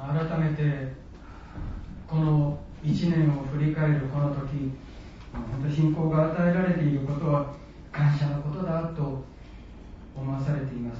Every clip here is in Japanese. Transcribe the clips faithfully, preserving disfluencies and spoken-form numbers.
改めてこのいちねんを振り返るこの時、本当に信仰が与えられていることは感謝のことだと思わされています。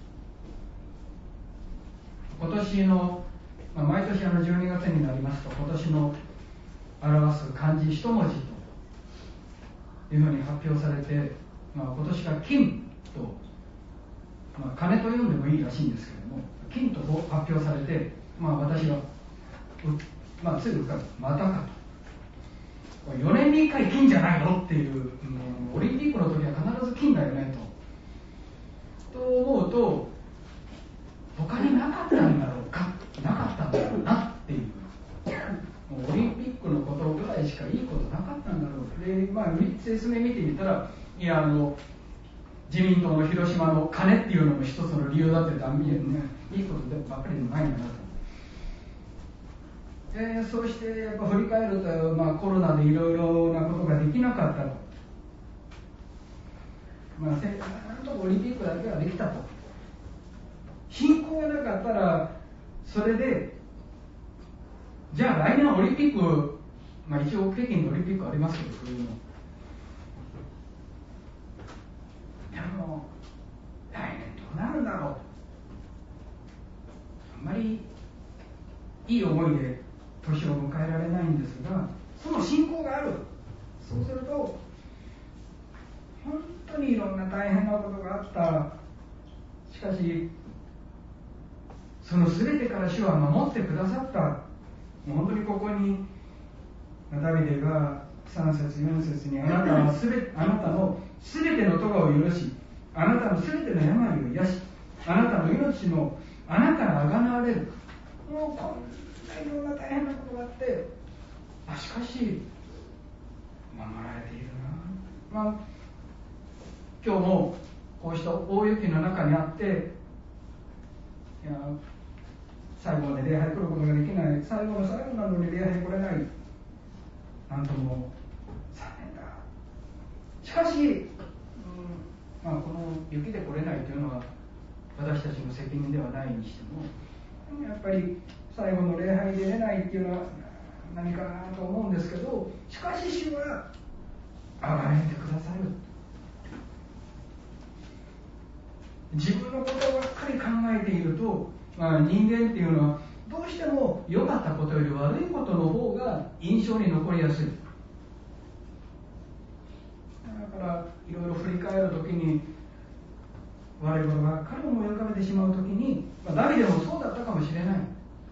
今年の、まあ、毎年あのじゅうにがつになりますと、今年の表す漢字一文字というふうに発表されて、まあ、今年が金と、まあ、金と読んでもいいらしいんですけれども、金と発表されて、まあ、私がまあ、つい浮かぶ、またかと、よねんにいっかい金じゃないのっていう、うん、オリンピックの時は必ず金だよねとと思うと、他になかったんだろうか、なかったんだろうなっていう、もうオリンピックのことぐらいしかいいことなかったんだろう。で、まあ、説明見てみたら、いや、あの自民党の広島の金っていうのも一つの理由だって言ったら、ね、いいことばっかりでもないんだなと。えー、そうしてやっぱ振り返ると、まあ、コロナでいろいろなことができなかったと、まあ、せなんとかオリンピックだけはできたと。信仰がなかったらそれで、じゃあ来年オリンピック、まあ、一応北京のオリンピックありますけど、そういうのでも来年どうなるんだろう、あんまりいい思いで年を迎えられないんですが、その信仰がある。そうすると本当にいろんな大変なことがあった。しかしその全てから主は守ってくださった。もう本当にここにダビデがさん節よん節に、あなたはすべあなたの全ての咎を許し、あなたの全ての病を癒し、あなたの命のあなたが贖われる。もうこんいろんな大変なことがあって、あしかし守られているな、まあ、今日もこうした大雪の中にあって、いや最後まで礼拝来ることができない、最後の最後なのに礼拝来れない、なんとも残念だ。しかし、うんまあ、この雪で来れないというのは私たちの責任ではないにしても、やっぱり最後の礼拝で出れないっていうのは何かなと思うんですけど、しかし主は憐れんでくださる。自分のことばっかり考えていると、まあ、人間っていうのはどうしても良かったことより悪いことの方が印象に残りやすい。だからいろいろ振り返るときに悪いことばっかり思い浮かべてしまうときに、まあ、ダビデもそうだったかもしれない。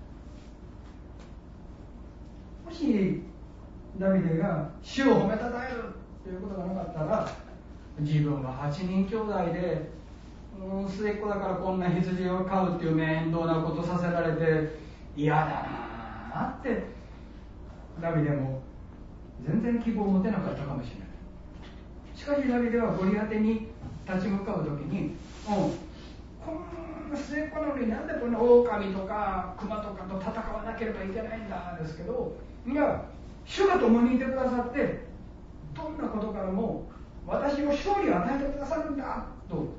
もしダビデが主を褒めたたえるということがなかったら、自分ははちにん兄弟で、うん、末っ子だからこんな羊を飼うっていう面倒なことさせられて嫌だなってダビデも全然希望を持てなかったかもしれない。しかしダビデはゴリアテに立ち向かうときに、うん、こんな末っ子なのになんでこんな狼とか熊とかと戦わなければいけないんだですけど、いや主が共にいてくださって、どんなことからも私の勝利を与えてくださるんだと、も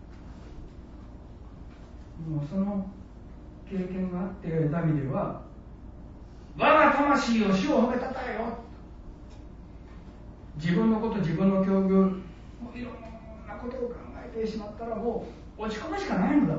うその経験があってダビデは、我が魂を主を褒めたたえよ、自分のこと自分の境遇、もういろんなことを考えてしまったらもう落ち込むしかないのだと。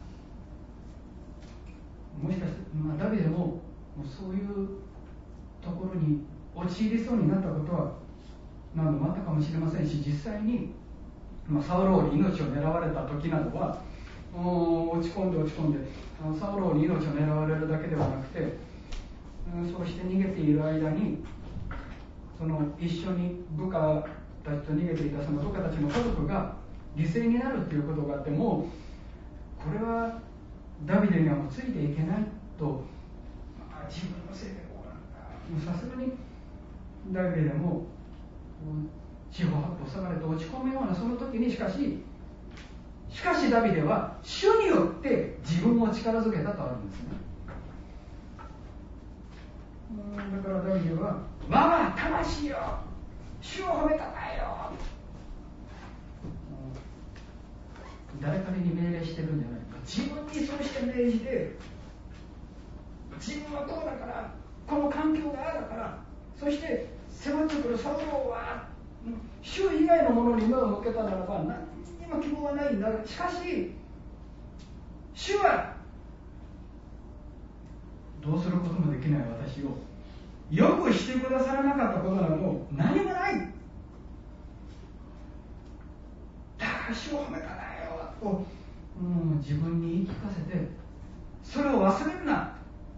もしかして、まあ、ダビデも、もうそういうところに陥りそうになったことは何度もあったかもしれませんし、実際に、まあ、サウロ王に命を狙われた時などは落ち込んで落ち込んで、サウロ王に命を狙われるだけではなくて、そうして逃げている間にその一緒に部下たちと逃げていたその部下たちの家族が犠牲になるということがあって、もうこれはダビデにはもうついていけないと、まあ、自分のせいでこうなんだ、さすがにダビデも四方八方塞がれて落ち込むようなその時に、しかししかしダビデは主によって自分を力づけたとあるんですね。うんだからダビデは我が魂よ主を褒めたたえよ、誰かに命令してるんじゃないか、自分にそうして命じて自分はこうだから、この環境がああだから、そして迫ってくるサウロは主以外のものに目を向けたならば何にも希望はないんだ。しかし主はどうすることもできない私をよくしてくださらなかったことなど何もない。だから主を褒めたなよと、うん、自分に言い聞かせてそれを忘れるな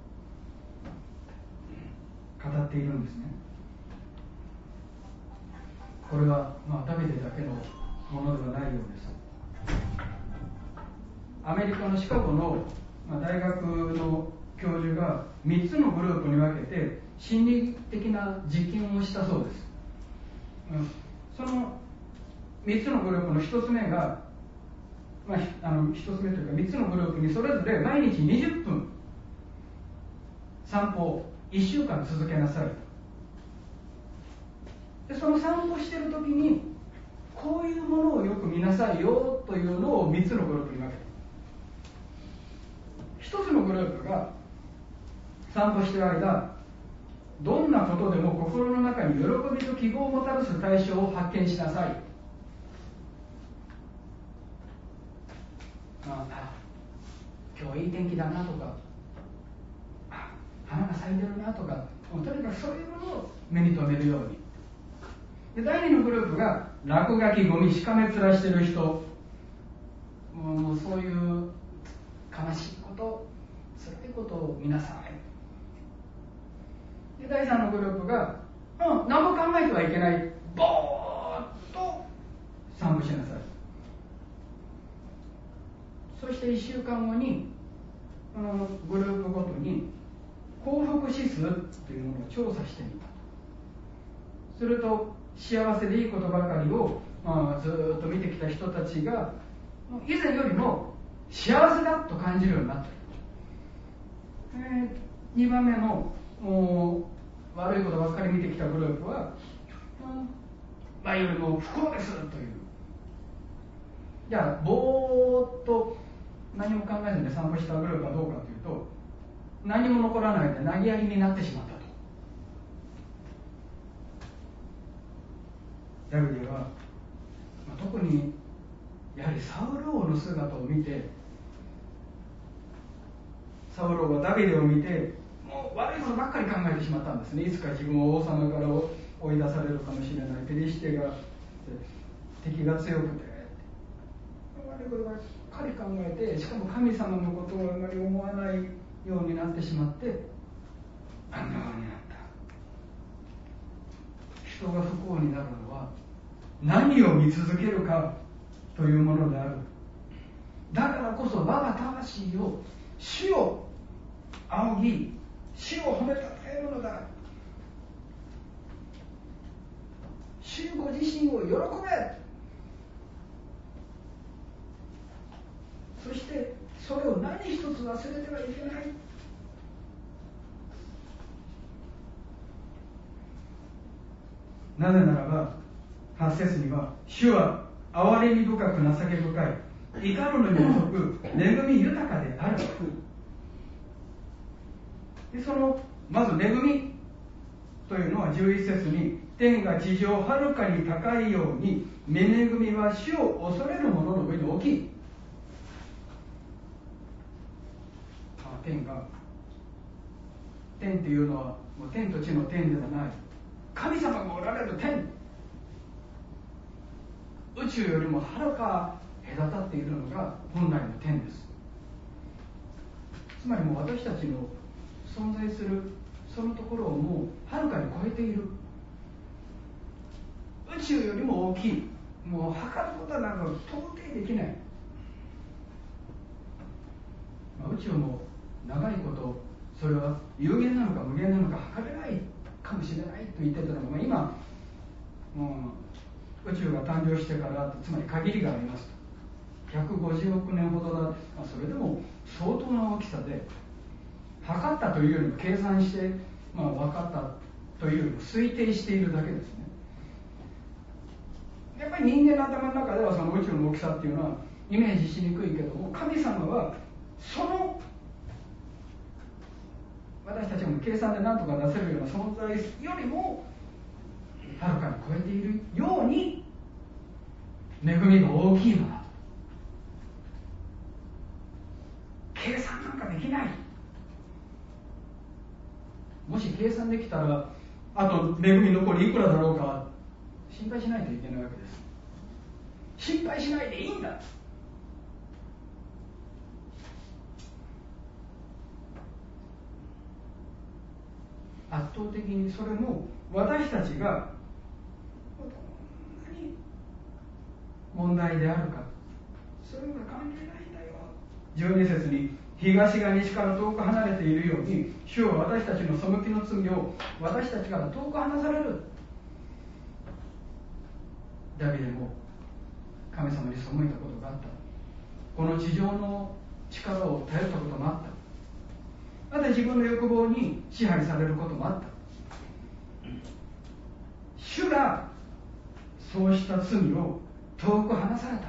語っているんですね。これは、まあ、ダビデだけのものではないようです。アメリカのシカゴの、まあ、大学の教授がみっつのグループに分けて心理的な実験をしたそうです、うん、そのみっつのグループのひとつめが、まあ、あのひとつめというかみっつのグループにそれぞれ毎日にじゅっぷん散歩をいっしゅうかん続けなさい。でその散歩している時にこういうものをよく見なさいよというのをみっつのグループに分けて、ひとつのグループが散歩している間、どんなことでも心の中に喜びと希望をもたらす対象を発見しなさい。ああ、今日いい天気だなとか、あ、花が咲いてるなとか、もうとにかくそういうものを目に留めるように。でだいにのグループが落書き、ゴミ、しかめ面している人、もうそういう悲しいこと、辛いことを見なさい。でだいさんのグループが、うん、何も考えてはいけない、ぼーっと散歩しなさい。そしていっしゅうかんごにこのグループごとに幸福指数というものを調査してみた。すると幸せでいいことばかりを、まあ、ずっと見てきた人たちが以前よりも幸せだと感じるようになった。えー、にばんめの悪いことばっかり見てきたグループは、うん、前よりも不幸ですという。じゃあぼーっと何も考えずに散歩したグループはどうかというと、何も残らないで投げやりになってしまったと。ダビデは、まあ、特にやはりサウル王の姿を見て、サウル王はダビデを見てもう悪いことばっかり考えてしまったんですね。いつか自分を王様から追い出されるかもしれない、ペリシテが敵が強くて悪いことばっかり考えて、しかも神様のことをあまり思わないようになってしまって、あんな風になった。人が不幸になるのは何を見続けるかというものである。だからこそ我が魂を主を仰ぎ、主を褒めたたえるのだ。主ご自身を喜べ。そしてそれを何一つ忘れてはいけない。なぜならばはち節には、主は憐れみ深く情け深い、怒るのに遅く恵み豊かである。でそのまず恵みというのはじゅういち節に、天が地上はるかに高いように恵みは主を恐れる者の上に大きい。天が、天というのはもう天と地の天ではない、神様がおられる天、宇宙よりもはるか隔たっているのが本来の天です。つまりもう私たちの存在するそのところをもうはるかに超えている、宇宙よりも大きい、もう測ることなど到底できない、まあ、宇宙も長いことそれは有限なのか無限なのか測れないかもしれないと言ってたのが、まあ、今もう宇宙が誕生してからつまり限りがありますとひゃくごじゅうおくねんほどだ、まあ、それでも相当な大きさで、測ったというよりも計算して、まあ、分かったというよりも推定しているだけですね。やっぱり人間の頭の中ではその宇宙の大きさっていうのはイメージしにくいけども、神様はその私たちも計算で何とか出せるような存在よりもはるかに超えているように恵みが大きいのだ。計算なんかできない。もし計算できたらあと恵み残りいくらだろうか心配しないといけないわけです。心配しないでいいんだ。圧倒的にそれも私たちがどんなに問題であるかそれが関係ないんだよ。じゅうに節に東が西から遠く離れているように主は私たちの背きの罪を私たちから遠く離される。ダビデも神様に背いたことがあった。この地上の力を頼ったこともあった。また自分の欲望に支配されることもあった。主がそうした罪を遠く離された。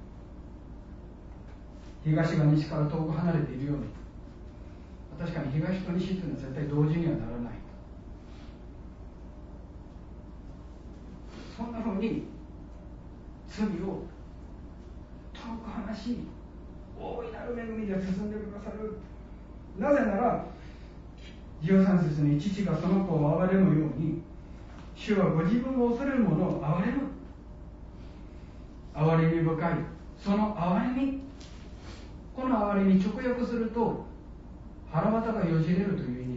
東が西から遠く離れているように。確かに東と西というのは絶対同時にはならない。そんなふうに罪を遠く離し大いなる恵みで進んでくださる。なぜならじゅうさん節に父がその子を憐れむように主はご自分を恐れる者を憐れむ。憐れみ深いその憐れみ、この憐れみ直訳すると腹渡がよじれるという意味